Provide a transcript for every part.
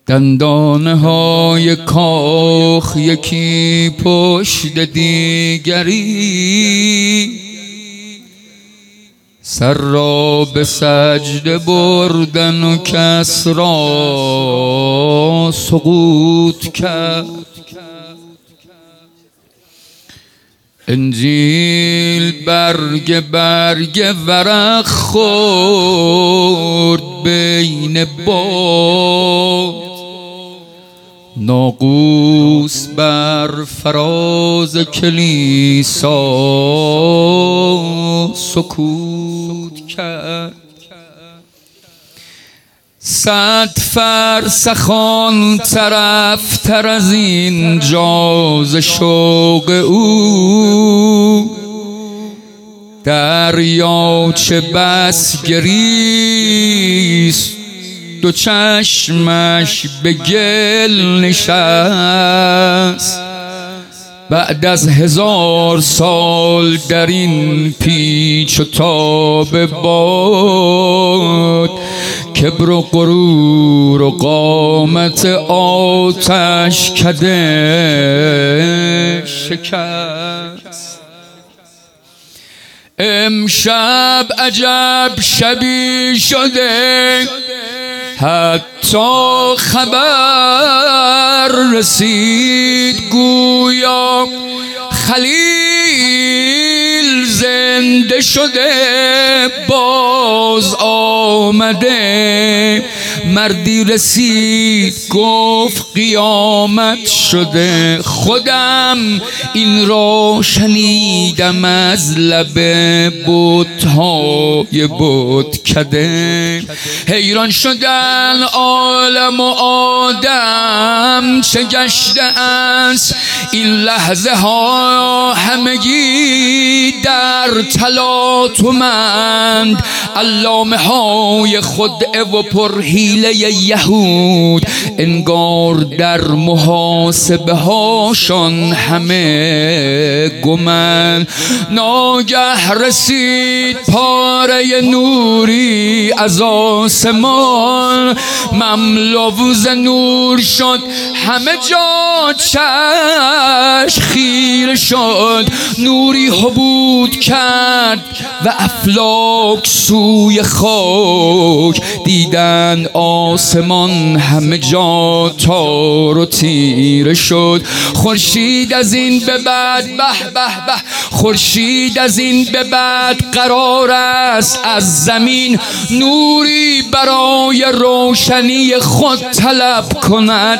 دندانه های کاخ یکی پشت دیگری، سر را به سجده بردن و کس را سقوط کرد. انجیل برگ ورق خورد بین باد، ناقوس بر فراز کلیسا سکوت کرد. 100 فرسخان طرفتر از این جاز شوق او، دریاچه بس گریست دو چشمش به گل نشست. بعد از 1000 سال در این پیچ و تاب باد، کبر و غرور و قامت آتش کده شکست. امشب عجب شبی شده، حتی خبر رسید گویا خلیل زنده شده باز آمده. مردی رسید گفت قیامت شده، خودم این را شنیدم از لب بت‌های بتکده. حیران شدن عالم و آدم چه گشته است این لحظه ها، همگی در تلاطمند. علامه های خدعه و پرحیله یهود انگار در محاسبه هاشان همه گمن. ناگه رسید پاره نوری از آسمان، مملو ز نور شد همه جا چشم خیره شد. نوری حبود کرد و افلاک سوی خاک، دیدن آسمان همه جا تار و تیره شد. خورشید از این به بعد خورشید از این به بعد قرار است از زمین نوری برای روشنی خود طلب کند.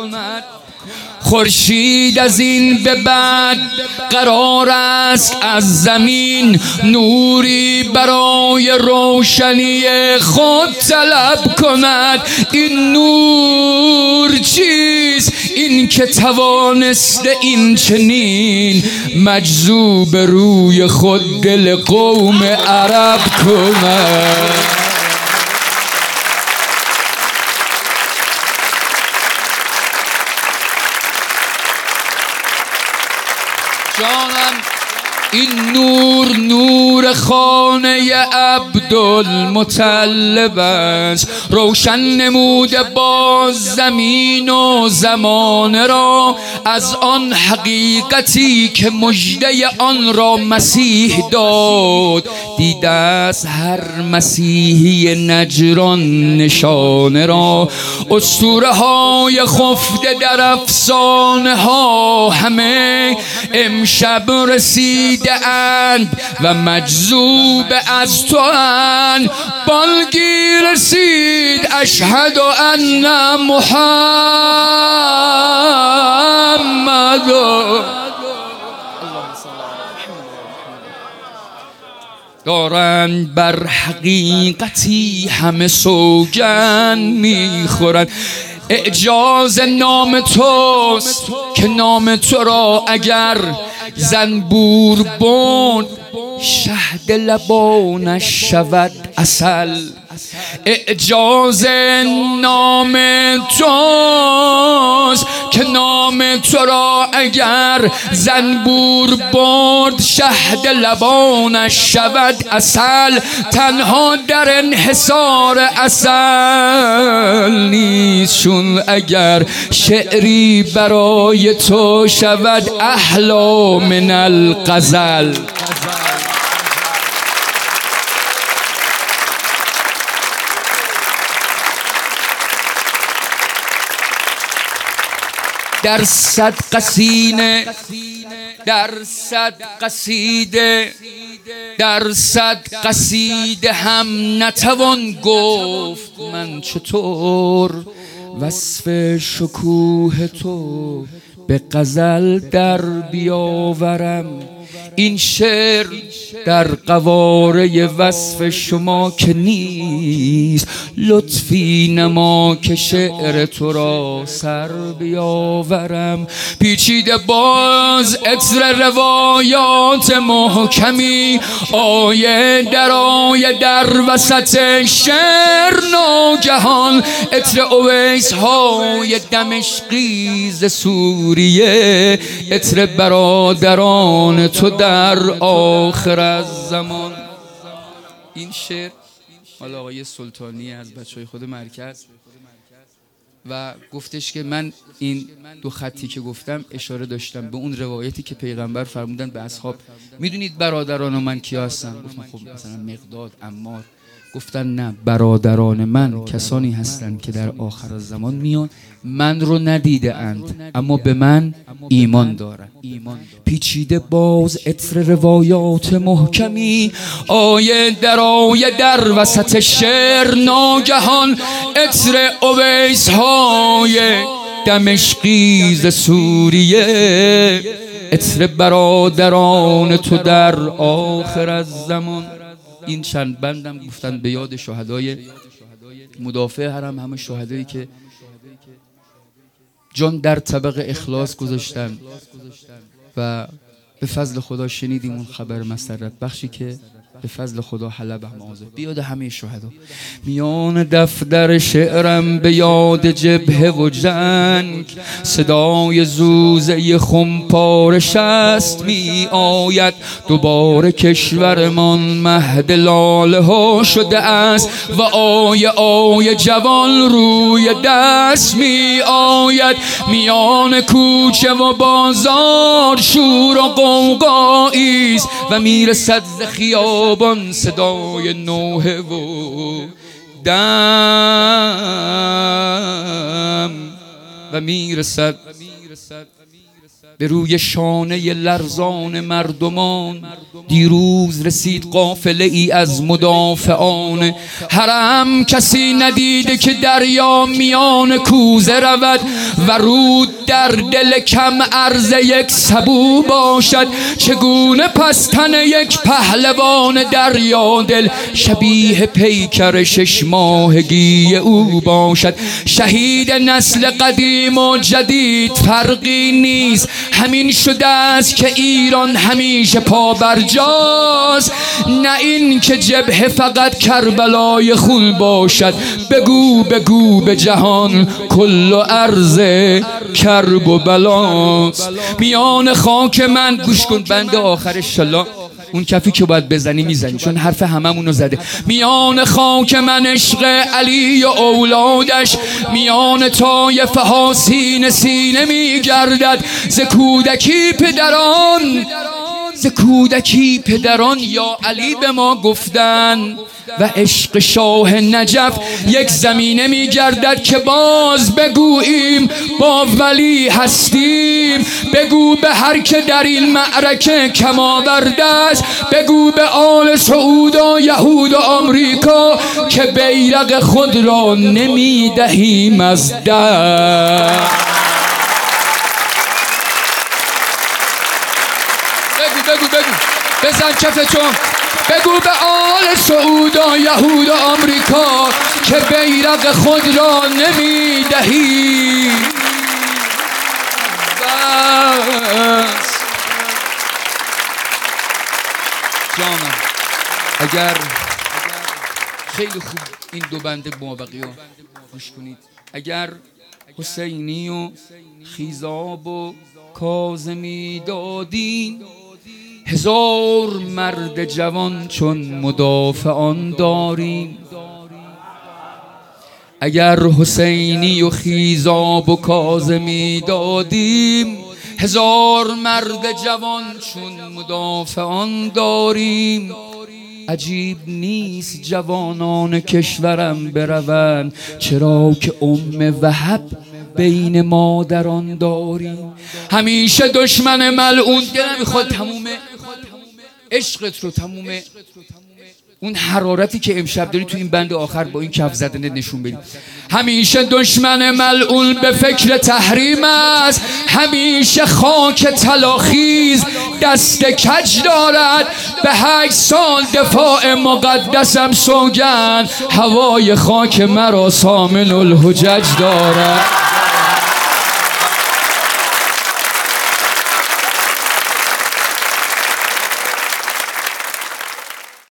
خورشید از این به بعد قرار است از زمین نوری برای روشنی خود طلب کند. این نور چیست؟ این که توانسته این چنین مجذوب روی خود دل قوم عرب کند. جانم این نور خانه عبدالمطلب است، روشن نموده باز زمین و زمانه را از آن حقیقتی که مژده آن را مسیح داد. دیده است هر مسیحی نجران نشانه را، اسطوره های خفته در افسانه ها همه امشب رسیده اند و مجذوب از تو اند. بانگی رسید اشهد ان محمد. دارند بر حقیقتی همه سوگند میخورند. اعجاز نام توست که نام تو را اگر زنبور بند شهد لبانش شود عسل. اعجاز نام توست که نام تو را اگر زنبور برد شهد لبانش شود عسل. تنها در انحصار عسل نیست، چون اگر شعری برای تو شود احلا من الغزل. در صد قصینه، در صد قصیده، در صد قصیده هم نتوان گفت من چطور وصف شکوه تو به غزل در بیاورم. این شعر در قواره وصف شما که نیست، لطفی نما که شعر تو را سر بیاورم. پیچیده باز عطر روایات محکمی، آیه در وسط شعر ناگهان عطر اویس های دمشقی ز سوریه، عطر برادران تو در آخر از زمان. این شعر مال آقای سلطانی از بچهای خود مرکز و گفتش که من این دو خطی که گفتم اشاره داشتم به اون روایتی که پیغمبر فرمودن به اصحاب میدونید برادران من کیا هستن؟ گفتم خب مثلا مقداد، عمار. گفتن نه، برادران من کسانی هستند که در آخر الزمان میان من رو ندیده اند اما به من ایمان دارند. پیچیده باز عطر روایات محکمی، آیه در وسط شعر ناگهان عطر اویس های دمشقی ز سوریه، عطر برادران تو در آخر الزمان. این چند بندم گفتن به یاد شهدای مدافع حرم، همه شهدایی که جان در طبق اخلاص گذاشتن و به فضل خدا شنیدیم اون خبر مسرت بخشی که به فضل خدا حلب احمازه. بیاد همه شهدا. میان دفتر شعرم به یاد جبهه و جنگ، صدای زوزه خمپاره شست می آید. دوباره کشورمان مهد لاله ها شده است و آیه جوان روی دست می آید. میان کوچه و بازار شور و غوغایی است و میرسد ز خیابان صدای نوحه و دم و میرسد به روی شانه لرزان مردمان. دیروز رسید قافله ای از مدافعان حرم، کسی ندیده که دریا میان کوزه رود و رود در دل کم عرض یک سبو باشد. چگونه پس تن یک پهلوان دریا دل شبیه پیکر 6 ماهگی او باشد. شهید نسل قدیم و جدید فرقی نیست، همین شده است که ایران همیشه پابرجاست. نه این که جبهه فقط کربلای خون باشد. بگو به جهان کل و عرض کرب و بلاست. میان خاک من گوش کن بند آخرش شلا، اون کفی که باید بزنی میزنی چون حرف هممونو زده. میان خاک من عشق علی و اولادش، میان طایفه ها سینه میگردد. ز کودکی پدران یا علی به ما گفتن و عشق شاه نجف یک زمینه میگردد که باز بگوییم با ولی هستیم. بگو به هر که در این معرکه کم آورده است، بگو به آل سعود و یهود و آمریکا که بیرق خود را نمیدهیم از دست. بگو بزن کفتون. بگو به آل سعود و یهود و آمریکا که بیرق خود را نمیدهی. جانم اگر خیلی خوب این دو بند مابقی رو گوش کنید، اگر حسینی و خیزاب و کاظمی دادیم، 1000 مرد جوان چون مدافعان داریم. اگر حسینی و خیزاب و کاظمی دادیم، 1000 مرد جوان چون مدافعان داریم. عجیب نیست جوانان کشورم بروند، چرا که وهب بین مادران داریم. همیشه دشمن ملعون دلم میخواد تموم عشقت رو، تموم اون حرارتی که امشب داری تو این بند آخر با این کف زدن نشون بدی. همیشه دشمن ملعون به فکر تحریم است، همیشه خاک طلاخیز دست کج دارد. به 8 سال دفاع مقدسم سوگند، هوای خاک مرا سامن الحجج دارد.